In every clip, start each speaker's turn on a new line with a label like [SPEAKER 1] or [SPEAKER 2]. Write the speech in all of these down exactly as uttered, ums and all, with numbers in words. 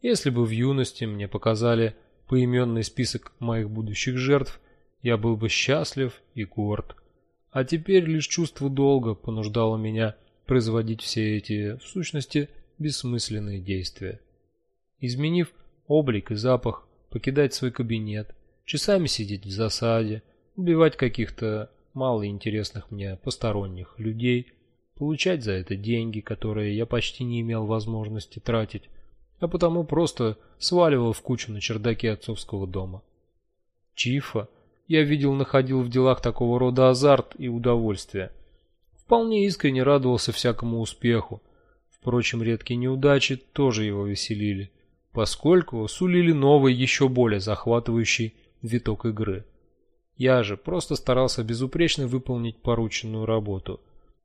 [SPEAKER 1] Если бы в юности мне показали поименный список моих будущих жертв, я был бы счастлив и горд. А теперь лишь чувство долга понуждало меня производить все эти, в сущности, бессмысленные действия. Изменив облик и запах, покидать свой кабинет, часами сидеть в засаде, убивать каких-то малоинтересных мне посторонних людей, получать за это деньги, которые я почти не имел возможности тратить, а потому просто сваливал в кучу на чердаке отцовского дома. Чифа я видел, находил в делах такого рода азарт и удовольствие. Вполне искренне радовался всякому успеху. Впрочем, редкие неудачи тоже его веселили, поскольку сулили новый, еще более захватывающий виток игры. Я же просто старался безупречно выполнить порученную работу.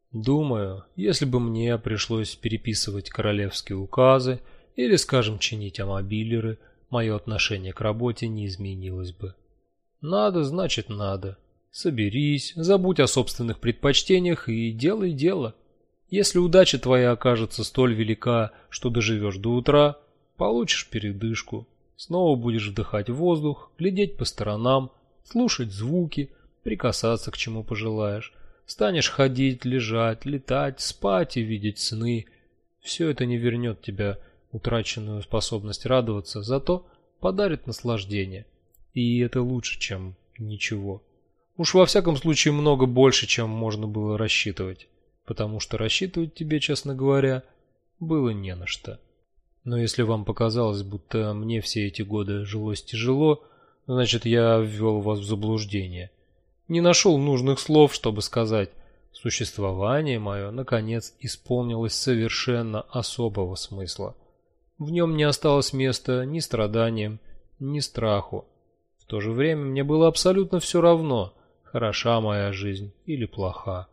[SPEAKER 1] Думаю, если бы мне пришлось переписывать королевские указы или, скажем, чинить амобилеры, мое отношение к работе не изменилось бы. Надо, значит надо. Соберись, забудь о собственных предпочтениях и делай дело. Если удача твоя окажется столь велика, что доживешь до утра, получишь передышку, снова будешь вдыхать воздух, глядеть по сторонам, слушать звуки, прикасаться к чему пожелаешь. Станешь ходить, лежать, летать, спать и видеть сны. Все это не вернет тебя утраченную способность радоваться, зато подарит наслаждение. И это лучше, чем ничего. Уж во всяком случае много больше, чем можно было рассчитывать, потому что рассчитывать тебе, честно говоря, было не на что. Но если вам показалось, будто мне все эти годы жилось тяжело, значит, я ввел вас в заблуждение. Не нашел нужных слов, чтобы сказать: существование мое, наконец, исполнилось совершенно особого смысла. В нем не осталось места ни страданиям, ни страху. В то же время мне было абсолютно все равно, хороша моя жизнь или плоха.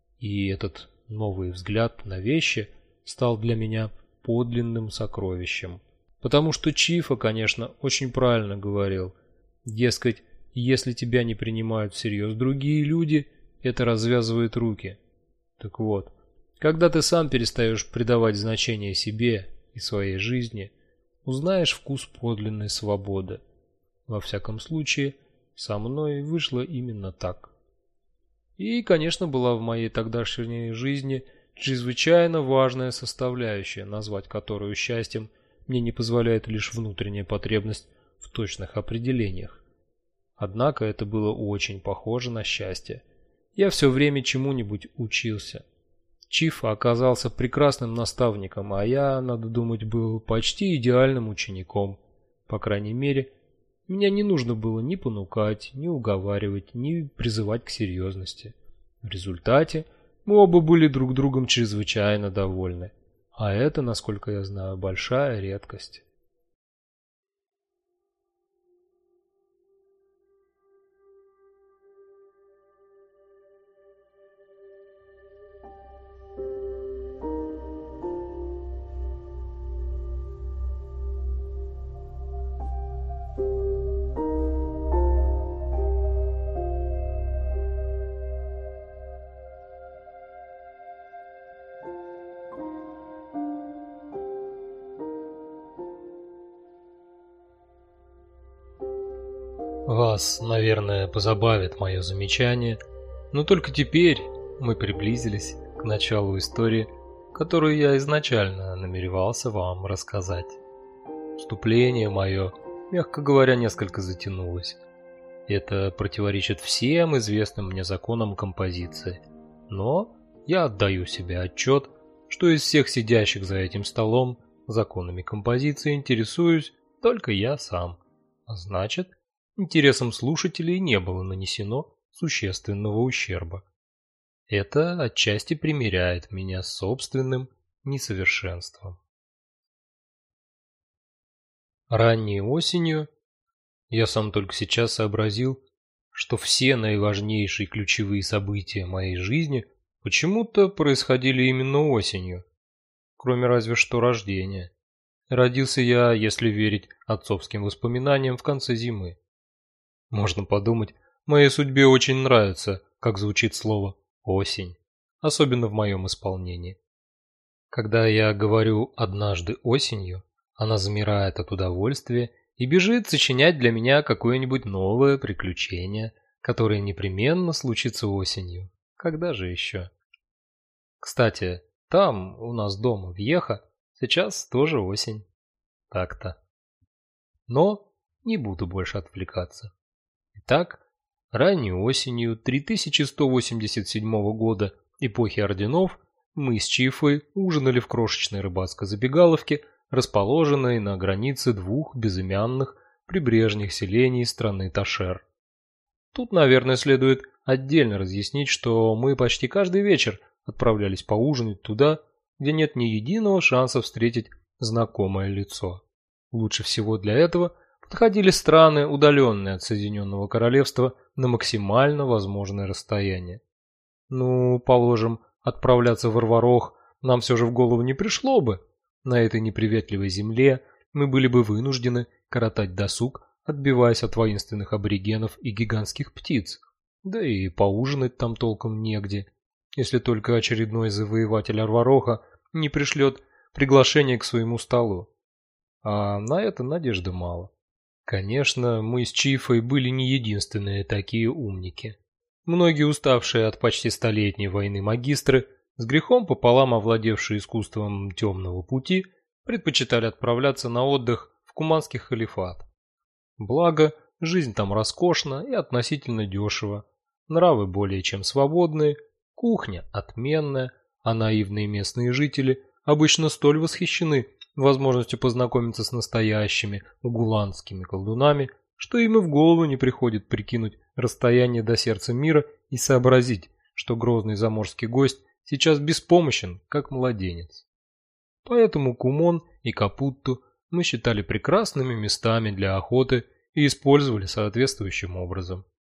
[SPEAKER 1] И этот новый взгляд на вещи стал для меня подлинным сокровищем. Потому что Чифа, конечно, очень правильно говорил. Дескать, если тебя не принимают всерьез другие люди, это развязывает руки. Так вот, когда ты сам перестаешь придавать значение себе и своей жизни, узнаешь вкус подлинной свободы. Во всяком случае, со мной вышло именно так. И, конечно, была в моей тогдашней жизни чрезвычайно важная составляющая, назвать которую счастьем мне не позволяет лишь внутренняя потребность в точных определениях. Однако это было очень похоже на счастье. Я все время чему-нибудь учился. Чифа оказался прекрасным наставником, а я, надо думать, был почти идеальным учеником. По крайней мере, меня не нужно было ни понукать, ни уговаривать, ни призывать к серьезности. В результате мы оба были друг другом чрезвычайно довольны. А это, насколько я знаю, большая редкость. Вас, наверное, позабавит мое замечание, но только теперь мы приблизились к началу истории, которую я изначально намеревался вам рассказать. Вступление мое, мягко говоря, несколько затянулось. Это противоречит всем известным мне законам композиции, но я отдаю себе отчет, что из всех сидящих за этим столом законами композиции интересуюсь только я сам, а значит, интересам слушателей не было нанесено существенного ущерба. Это отчасти примиряет меня с собственным несовершенством. Ранней осенью я сам только сейчас сообразил, что все наиважнейшие ключевые события моей жизни почему-то происходили именно осенью, кроме разве что рождения. Родился я, если верить отцовским воспоминаниям, в конце зимы. Можно подумать, моей судьбе очень нравится, как звучит слово «осень», особенно в моем исполнении. Когда я говорю «однажды осенью», Она замирает от удовольствия и бежит сочинять для меня какое-нибудь новое приключение, которое непременно случится осенью. Когда же еще? Кстати, там, у нас дома, в Йеха, сейчас тоже осень. Так-то. Но не буду больше отвлекаться. Итак, ранней осенью три тысячи сто восемьдесят седьмого года эпохи орденов мы с Чифой ужинали в крошечной рыбацкой забегаловке, расположенной на границе двух безымянных прибрежных селений страны Ташер. Тут, наверное, следует отдельно разъяснить, что мы почти каждый вечер отправлялись поужинать туда, где нет ни единого шанса встретить знакомое лицо. Лучше всего для этого подходили страны, удаленные от Соединенного Королевства на максимально возможное расстояние. Ну, положим, отправляться в Арварох нам все же в голову не пришло бы. На этой неприветливой земле мы были бы вынуждены коротать досуг, отбиваясь от воинственных аборигенов и гигантских птиц. Да и поужинать там толком негде, если только очередной завоеватель Арвароха не пришлет приглашение к своему столу. А на это надежды мало. Конечно, мы с Чифой были не единственные такие умники. Многие уставшие от почти столетней войны магистры, с грехом пополам овладевшие искусством темного пути, предпочитали отправляться на отдых в Куманский халифат. Благо, жизнь там роскошна и относительно дешево, нравы более чем свободные, кухня отменная, а наивные местные жители обычно столь восхищены возможностью познакомиться с настоящими угуланскими колдунами, что им и в голову не приходит прикинуть расстояние до сердца мира и сообразить, что грозный заморский гость сейчас беспомощен, как младенец. Поэтому Кумон и Капутту мы считали прекрасными местами для охоты и использовали соответствующим образом.